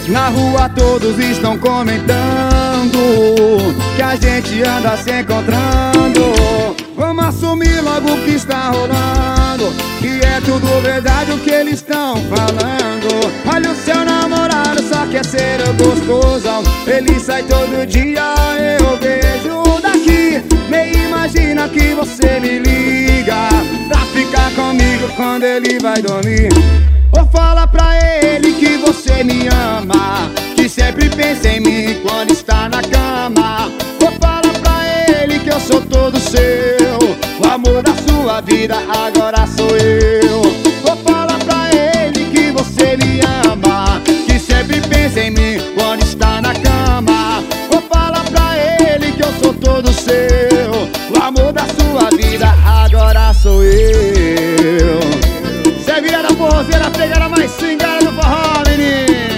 Na rua todos estão comentando que a gente anda se encontrando. Vamos assumir logo o que está rolando, que é tudo verdade o que eles estão falando. Olha, o seu namorado só quer ser o gostosão. Ele sai todo dia, eu vejo daqui. Nem imagina que você me liga pra ficar comigo quando ele vai dormir. Ou fala pra ele que você me ama, que sempre pensa em mim quando está na cama. Ou fala pra ele que eu sou todo seu, o amor da sua vida agora sou eu. Ou fala pra ele que você me ama, que sempre pensa em mim quando está na cama. Ou fala pra ele que eu sou todo seu, o amor da sua vida agora sou eu. Cê vira da forrozeira, pegada mais cingada do forró, menino.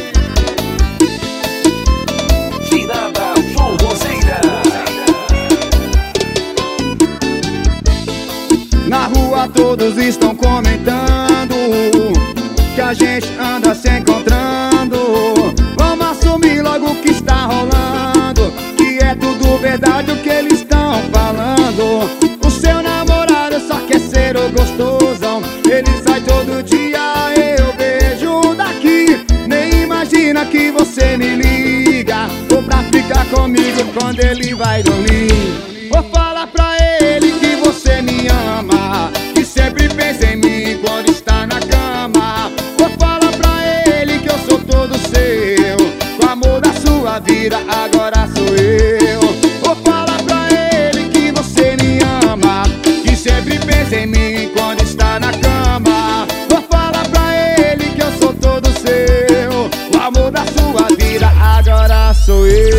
Virada forrozeira. Na rua todos estão comentando que a gente anda se encontrando. Vamos assumir logo o que está rolando, que é tudo verdade o que eles estão falando. O seu namorado só quer ser o gostosão. Ele sai todo dia, eu vejo daqui. Nem imagina que você me liga ou pra ficar comigo quando ele vai dormir. Ou fala pra ele que você me ama, que sempre pensa em mim quando está na cama. Ou fala pra ele que eu sou todo seu, o amor da sua vida agora sou eu. Ou fala pra ele que você me ama, que sempre pensa em mim quando está na cama. Ou fala pra ele que eu sou todo seu, o amor da sua vida agora sou eu.